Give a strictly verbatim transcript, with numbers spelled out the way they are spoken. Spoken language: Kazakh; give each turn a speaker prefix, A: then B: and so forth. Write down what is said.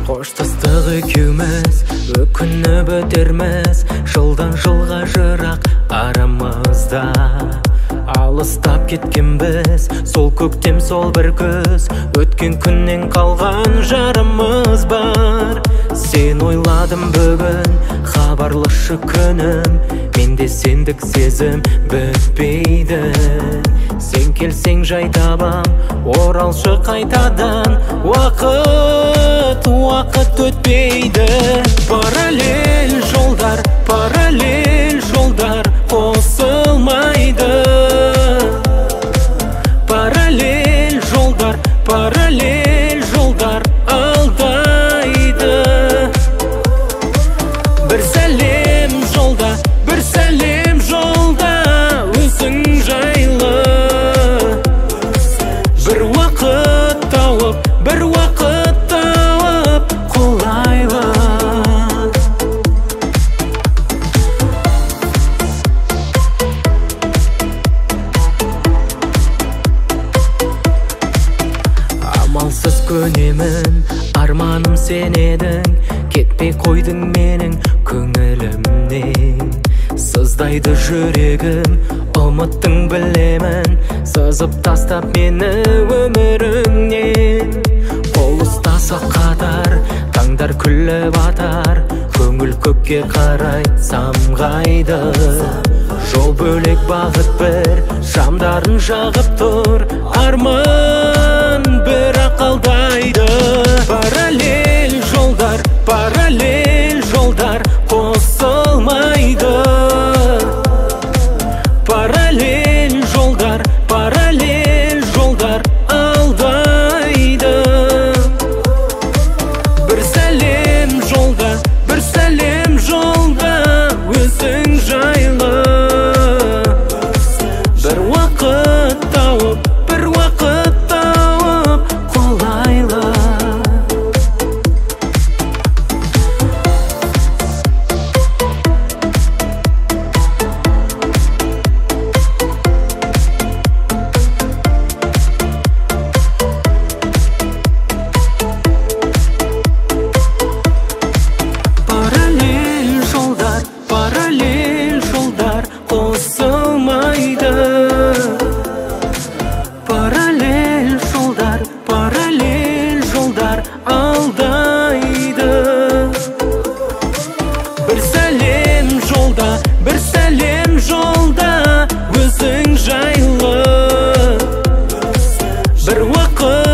A: Қоштастық екеуміз өкініп өтерміз, жылдан жылға жырақ арамызда. Алыстап кеткен біз, сол көктем сол бір күз, өткен күннен қалған жарымыз бар. Сен ойладым бүгін, хабарлашы күнім, менде сендік сезім бітпейді. Сен келсең жай табам, оралшы қайтадан, уақыт, уақыт өтпейді. Параллель жолдар, параллель жолдар қосылмайды. Параллель жолдар, параллель жолдар алдайды. Бір сәлем жолда, бір сәлем жолда өзің жайлы. Бір уақыт тауып, бір уақыт тауып қолайлы. Амалсыз көнемін, арманым сен едің, кетпей қойдың менің көңілімнен. Сыздайды жүрегім, ұмыттың білемін, сызып тастап мені өміріңнен. Қол ұстаса қатар, таңдар күліп атар, көңіл көкке қарай самғайды. Жол бөлек бағыт бір, шамдарын жағып тұр, арман бірақ алдайды. Параллель жолдар, параллель жолдар қосылмайды. Параллель жолдар, параллель жолдар алдайды. Бір сәлем жолда, бір сәлем жолда өзің жайлы. Бір уақыт тауып, бір уақыт тауып қолайлы. Параллель жолдар, параллель жолдар қосылмайды. Параллель жолдар, параллель жолдар алдайды. Бір сәлем жолда, бір сәлем жолда өзің жайлы. Бір уақыт